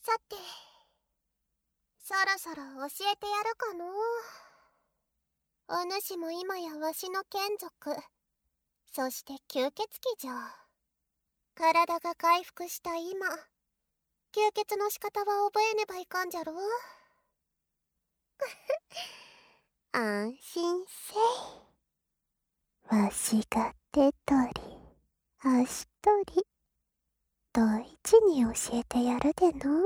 さて、そろそろ教えてやるかの。お主も今やわしの眷属、そして吸血鬼じゃ。体が回復した今、吸血の仕方は覚えねばいかんじゃろ。安心せい。わしが手取り足取り大事に教えてやるでの。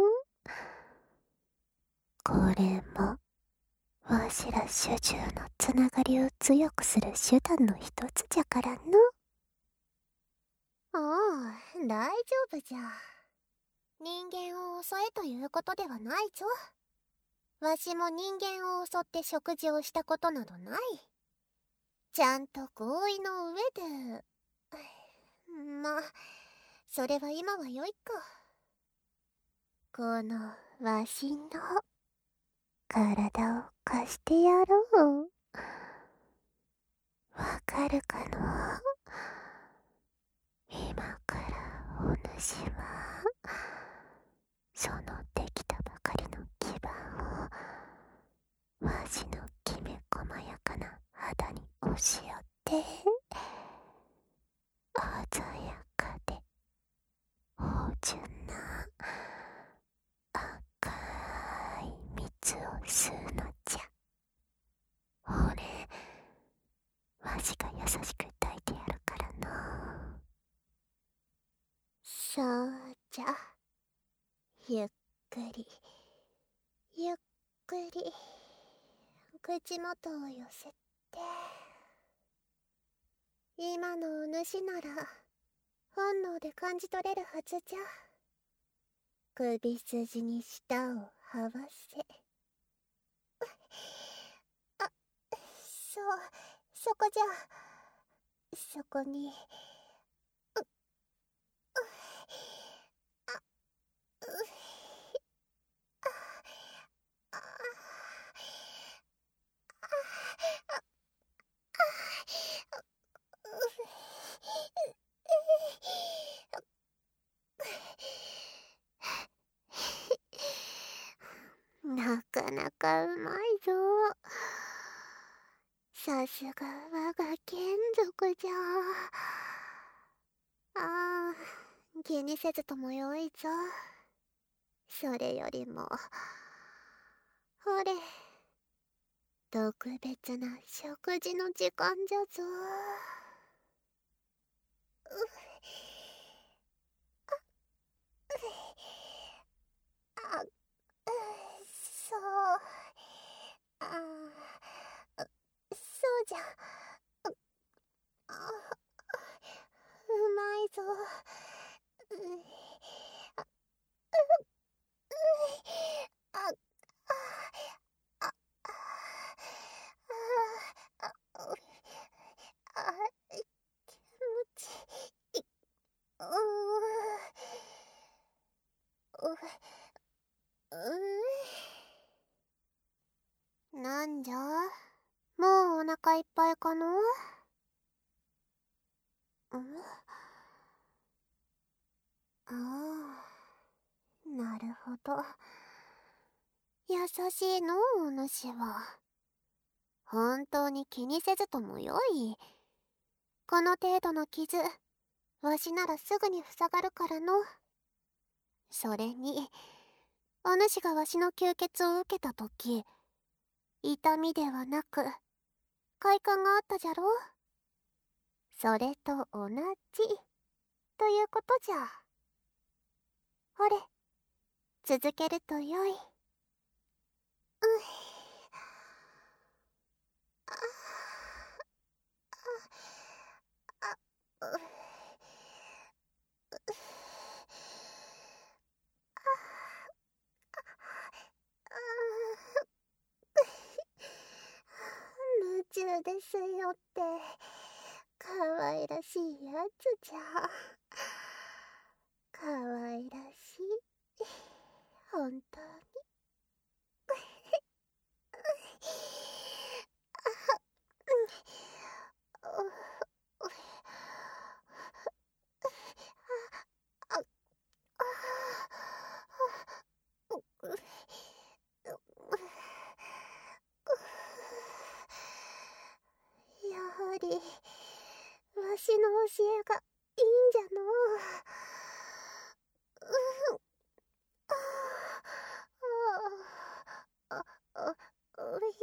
これもわしら主従のつながりを強くする手段の一つじゃからの。ああ、大丈夫じゃ。人間を襲えということではないぞ。わしも人間を襲って食事をしたことなどない。ちゃんと合意の上で。まあ、それは今はよいか。このわしの体を貸してやろう。わかるかの？今からお主はそのできたばかりの基盤をわしのきめ細やかな肌に押し寄って鮮やかで芳醇な赤い蜜を吸うのじゃ。ほれ、わしが優しく抱いてやるからの。そうじゃ。ゆっくりゆっくり口元を寄せて。今のお主なら本能で感じ取れるはずじゃ。首筋に舌を這わせ。あ、そこじゃ。そこになかなかうまいぞ。さすが我が眷属じゃ。ああ、気にせずともよいぞ。それよりもほれ、特別な食事の時間じゃぞ。あ、そう、そうじゃ。うまいぞ。あ、あ、気持ちいい。なんじゃ、もうお腹いっぱいかの？ああ、なるほど。優しいのお主は。本当に気にせずともよい。この程度の傷、わしならすぐに塞がるからの。それに、お主がわしの吸血を受けたとき、痛みではなく快感があったじゃろ。それと同じということじゃ。ほれ、続けるとよい。夢中ですよって、可愛らしいやつじゃ。可愛らしい、本当に。 教えがいいんじゃのう。あああうい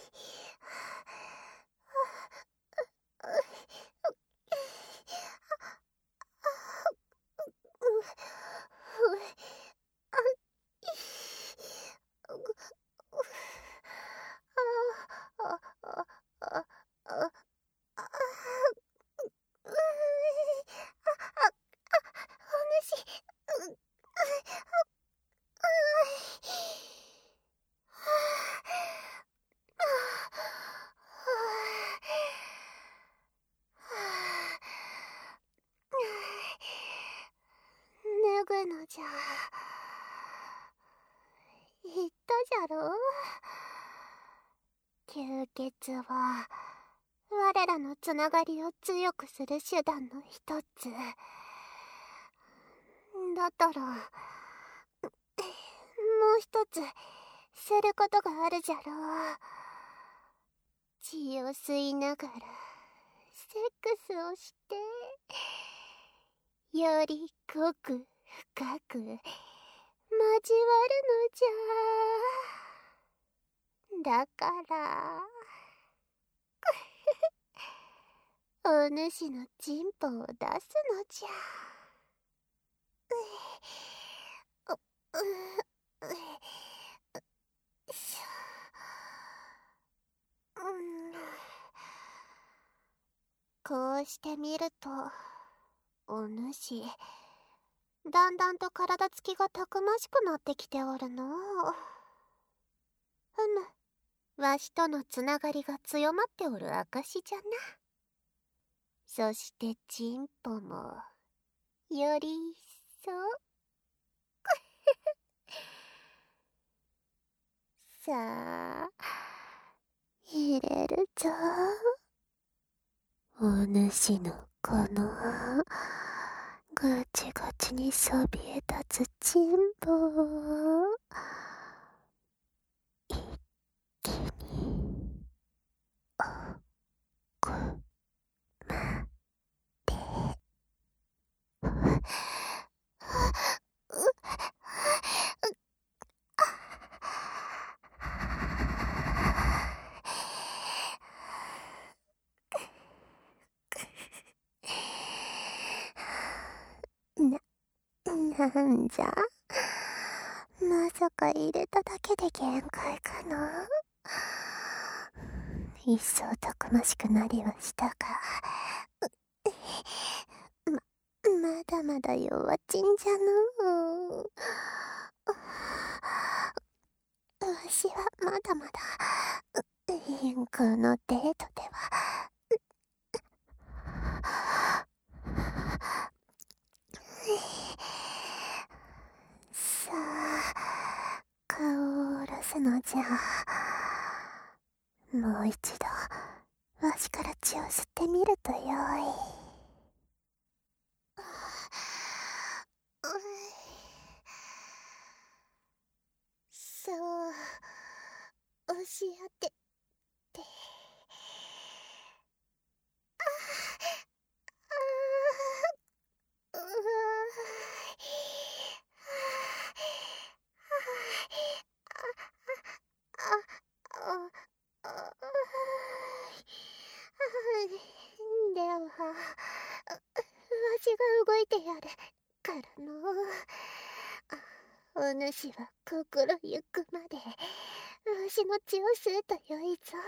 脱ぐのじゃ。言ったじゃろ。吸血は我らのつながりを強くする手段の一つ。だったらもう一つすることがあるじゃろう。血を吸いながらセックスをしてより濃く深く交わるのじゃ。だからお主のチンポを出すのじゃ。こうしてみるとお主だんだんと体つきがたくましくなってきておるのう。わしとのつながりが強まっておる証じゃな。そしてチンポもより一層さあ入れるぞ。お主のこのガチガチにそびえ立つチンポを一気に奥までなんじゃ、まさか入れただけで限界かな。一層たくましくなりはしたが、まだまだ弱ちんじゃのう。わしはまだまだこのデートではさあ顔を下ろすのじゃ。もう一度わしから血を吸ってみるとよい。そう押し当ててうわではわしが動いてやるからの。お主は心ゆくまでわしの血を吸うとよいぞ。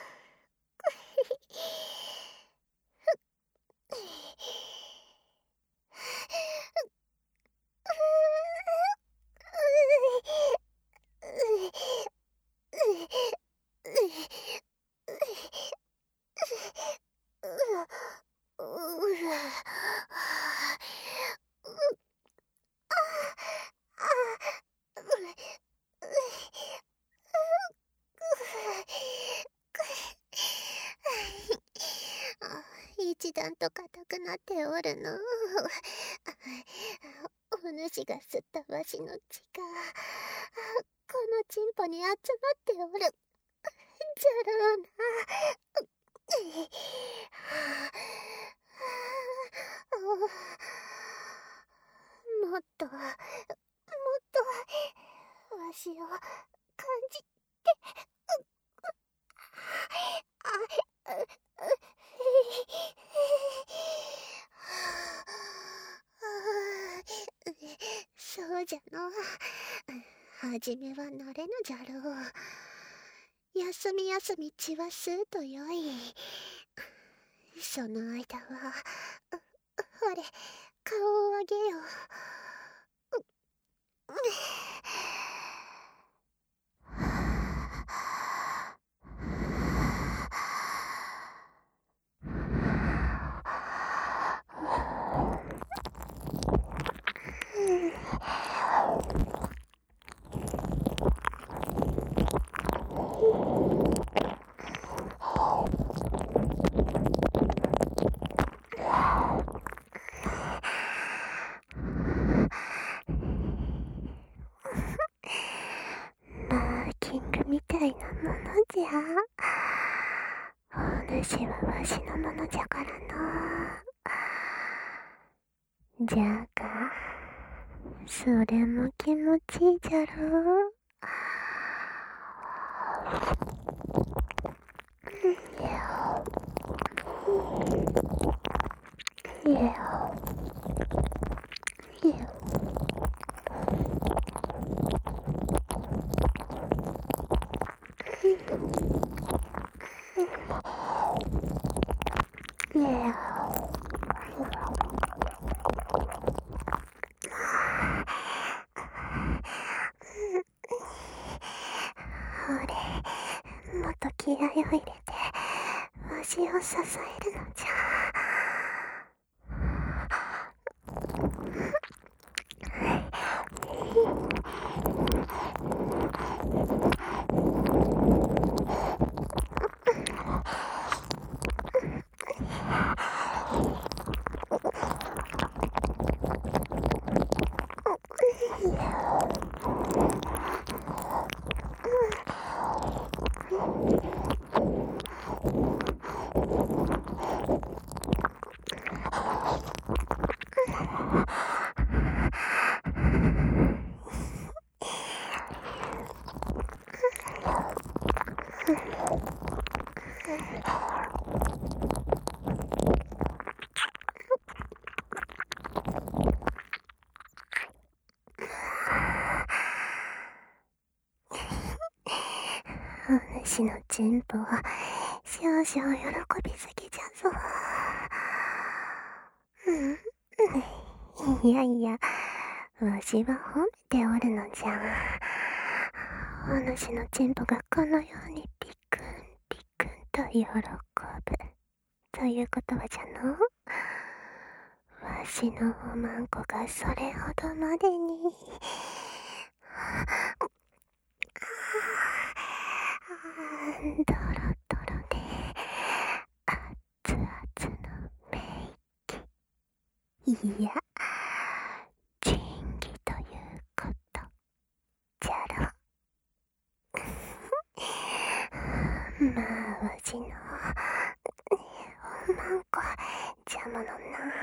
一段と硬くなっておるの。お主が吸ったわしの血がこのチンポに集まっておるじゃろうな。 もっとわしを感じて。そうじゃの。はじめは慣れぬじゃろう。休み血は吸うとよい。その間はほれ、顔を上げよ。まあキングみたいなものじゃ。お主はわしのものじゃからな。じゃがそれも気持ちいいじゃろう。ほれ、もっと気合を入れてわしを支えるのじゃ。お主の進歩は少々喜びすぎじゃぞ。いやいや、わしは褒めておるのじゃ。お主の進歩がこのようにピクンピクンと喜ぶということはじゃの。わしのおまんこがそれほどまでにドロドロで熱々のメイキ、いや仁義ということじゃろ。まあわしのおまんこじゃものな。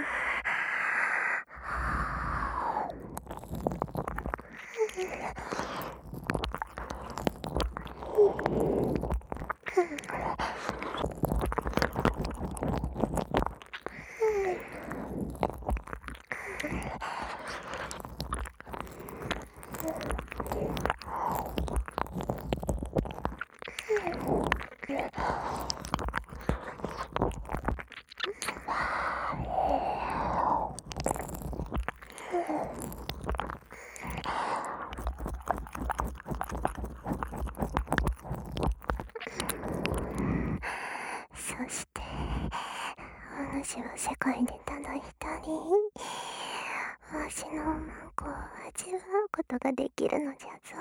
そしてお主は世界でただ一人わしのおまんこを味わうことができるのじゃぞ。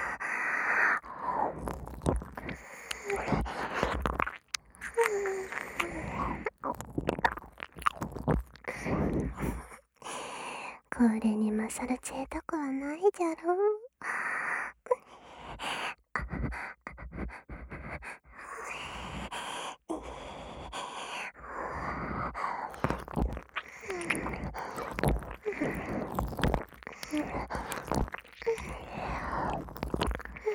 これに勝る贅沢はないじゃろう。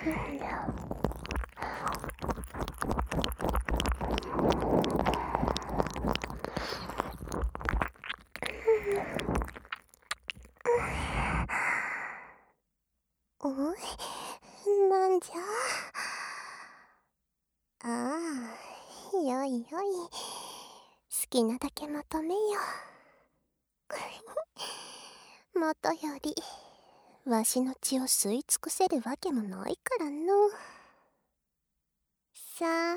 なんじゃ。ああ、よいよい。好きなだけ求めよ。もとより、わしの血を吸い尽くせるわけもないからの。さあ。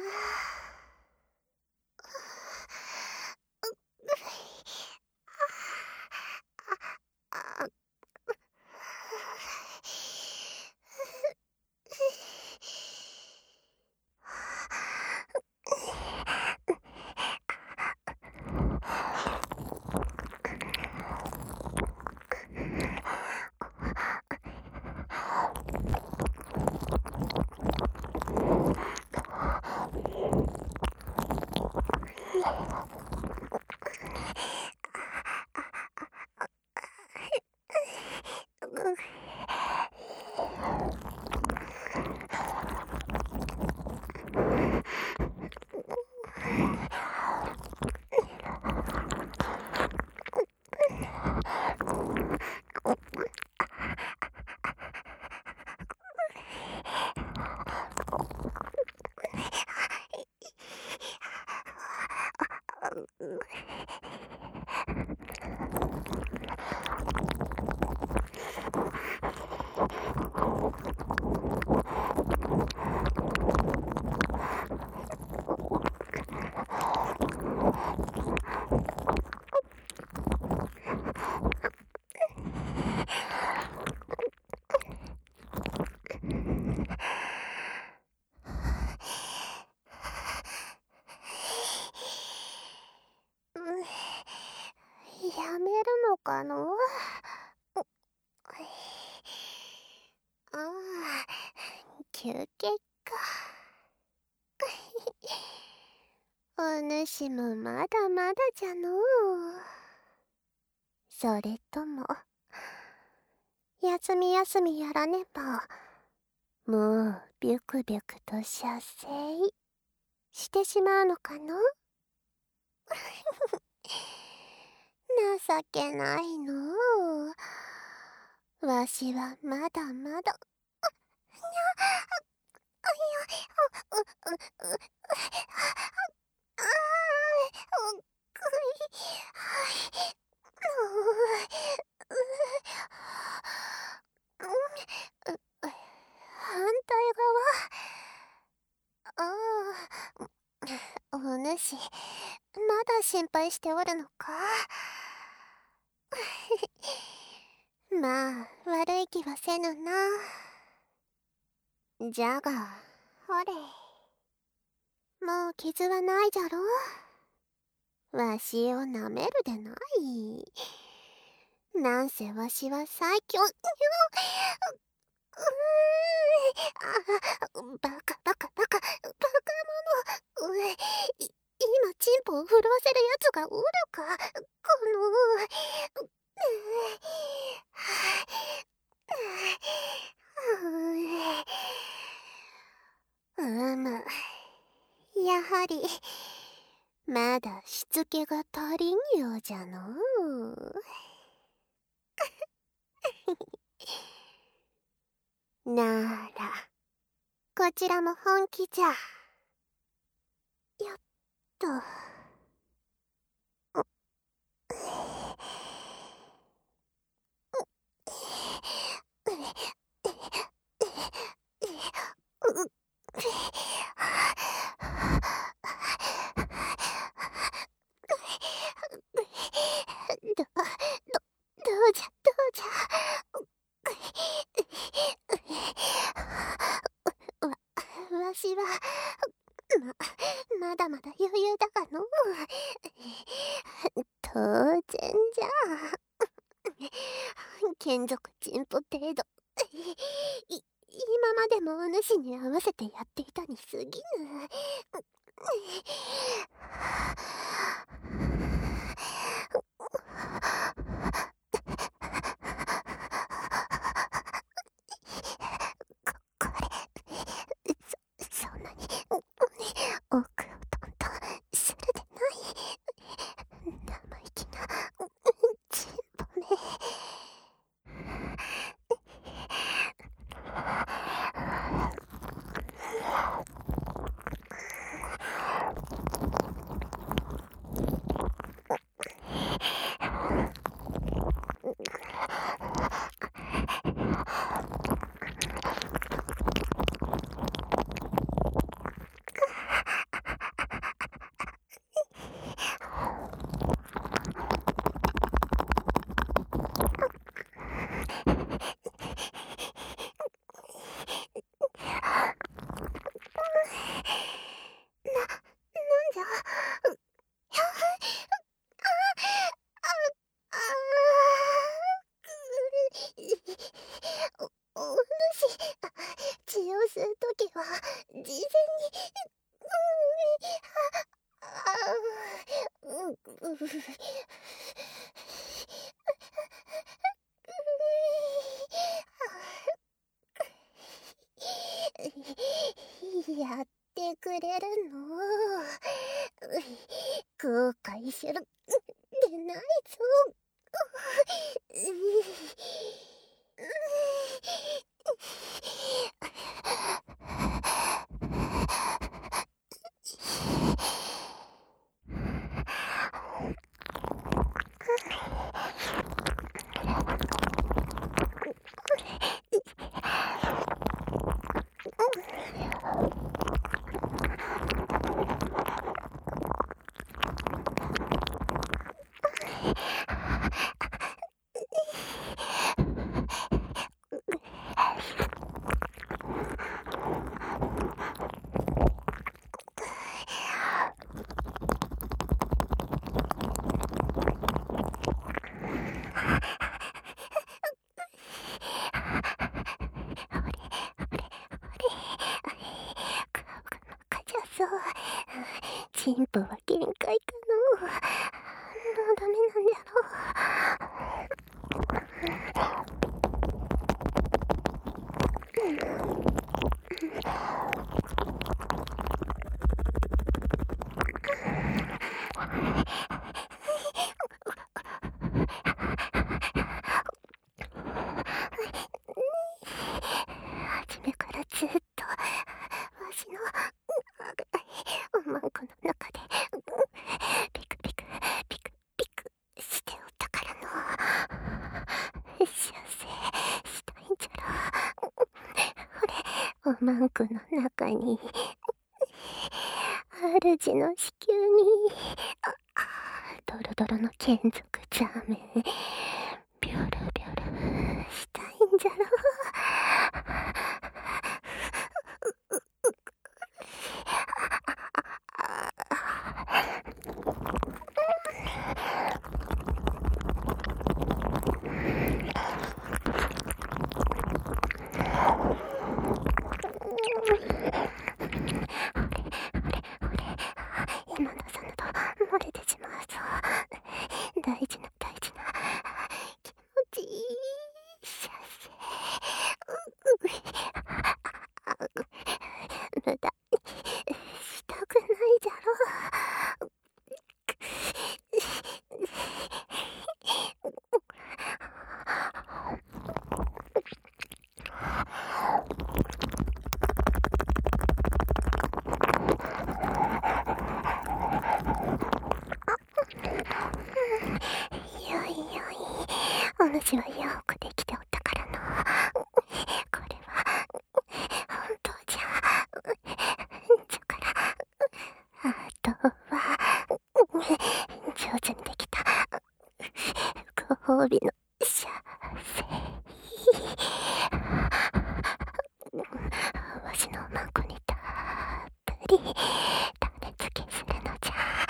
やめるのかの？ああ、休憩か。お主もまだまだじゃのう。それとも、休み休みやらねば、もうビュクビュクと射精してしまうのかの？情けないのう。わしはまだまだ。反対側。ああ、お主、まだ心配しておるのか？まあ、悪い気はせぬな。じゃが、ほれ。もう傷はないじゃろ。わしをなめるでない。なんせわしは最強。バカバカバカバカ者。今チンポを震わせるやつがおるか？このうむ、やはりまだしつけが足りんようじゃのう。ならこちらも本気じゃ。よっと。どうじゃどうじゃ。わしはまだまだ余裕だがの。当然じゃ。眷属チンポ程度。今までもお主に合わせてやっていたに過ぎぬ。 やってくれるの？後悔するでないぞ。進歩は限界かの。もうダメなんじゃろ。初めからずっとわしのおまんこの中でピクピクピクピクしておったからの。修正したいんじゃろ。ほれ、おまんこの中に主の子宮にドロドロの眷属ザメビョロビョロしたいんじゃろ。今のさぬと漏れてしまうぞ。大事な大事な気持ちいい射精。無駄にしたくないじゃろ。よいよい、お主はよくできておったからの。これは本当じゃ。じゃからあとは上手にできたご褒美の射精。わしのおまんこにたっぷり種付けするのじゃ。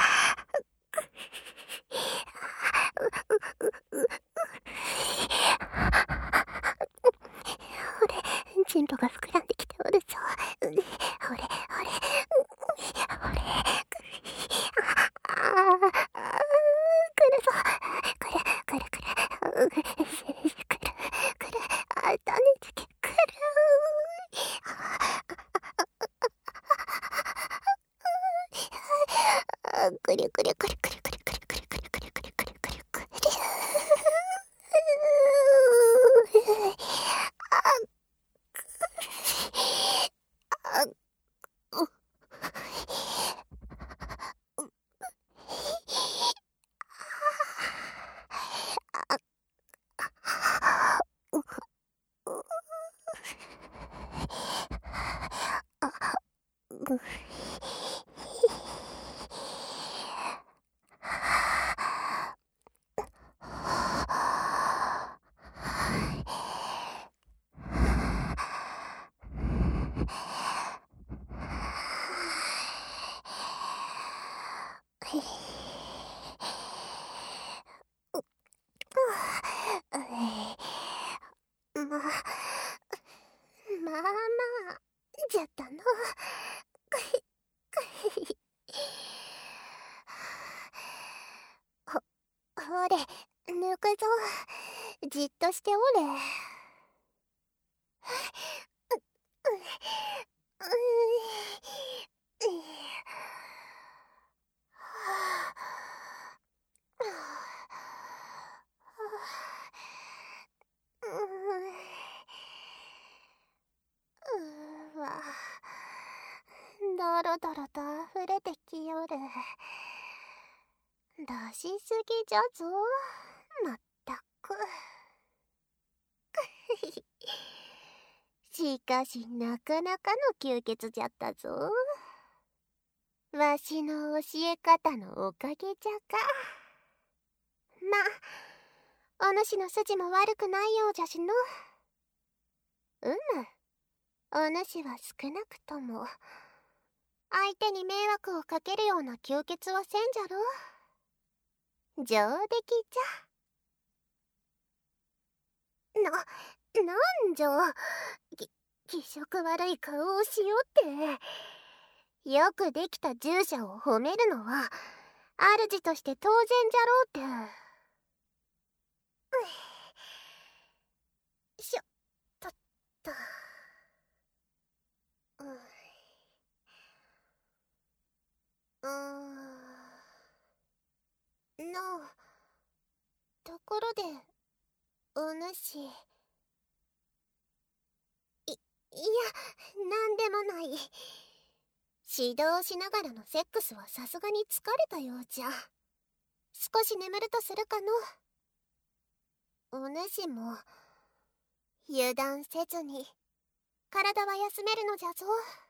ほれ、チンポが膨らんできておるぞ。ほれほれほれ。来るぞ。来る来る来る。来る来る。種付け来る。くるくるくるくるくるくるくるくるくるくるくるくるくるくる。まあまあじゃったの。ほれ、抜くぞ。じっとしておれ。 ドロドロと溢れてきよる。出しすぎじゃぞ、まったく。しかしなかなかの吸血じゃったぞ。わしの教え方のおかげじゃか。ま、お主の筋も悪くないようじゃしの。お主は少なくとも相手に迷惑をかけるような吸血はせんじゃろ。上出来じゃ。なんじゃ。気色悪い顔をしよって。よくできた従者を褒めるのは主として当然じゃろうって。しょっとっと。ところでお主、なんでもない。指導しながらのセックスはさすがに疲れたようじゃ。少し眠るとするかの。お主も油断せずに体は休めるのじゃぞ。